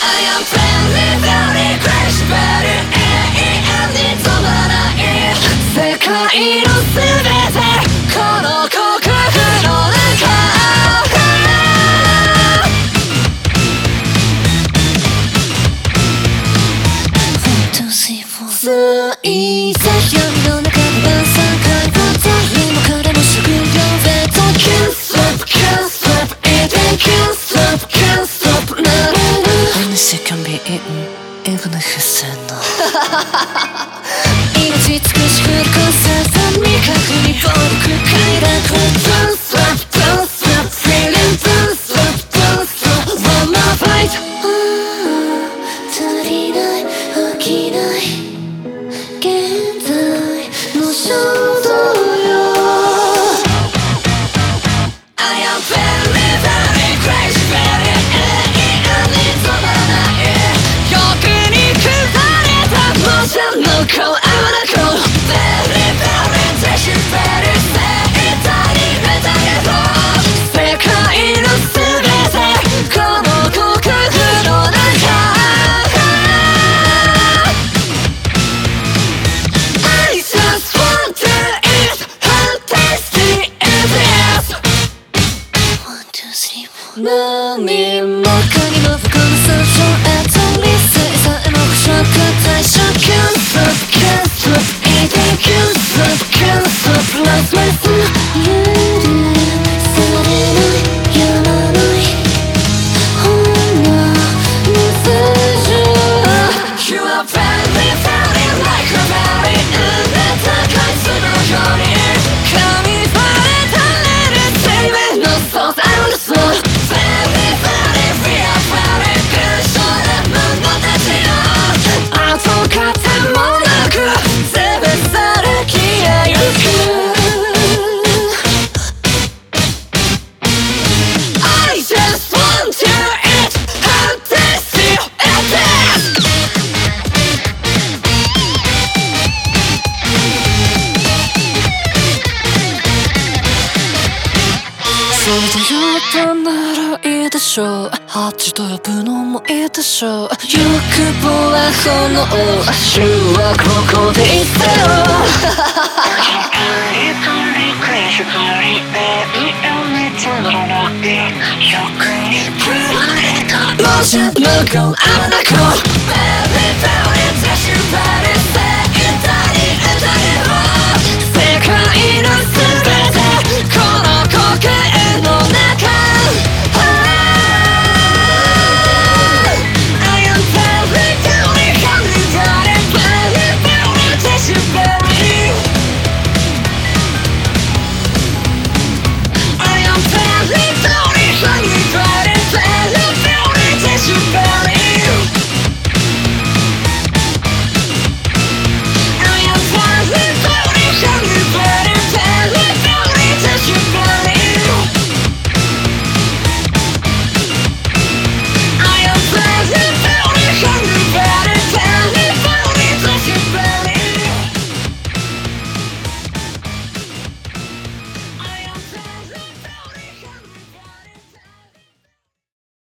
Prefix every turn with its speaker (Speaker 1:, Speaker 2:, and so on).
Speaker 1: I am very very crazy very 永遠に止まらない世界のすべてこの告白の中水彩闇の中で晩餐会を誰も彼も職業でと Can't stop, can't stop, eating can't stop, can't stopならない話can be eaten even if it's said no 命尽くし振り越さず未確に暴力快楽 Don't stop, don't stop, feeling don't stop, don't stop One more fight 足りない飽きない現在の衝動よ I am very very crazy very 永遠に止まらない欲に崩れた模写の顔 I wanna go very very crazy very 生体に目覚めろ世界のすべてこの告白の中何もかにも不幸な想像へと理性さえも腐食対象 Can't stop, can't stop, eating can't stop, can't stop Lost my soul 許されないやまないほんの水上 You are very very like a berry 埋めた海水のように髪張れたれる生命のソース I wanna soulそれでよとならいいでしょう8と呼ぶのもいいでしょう欲望は炎主はここでいてよもしも go I wanna go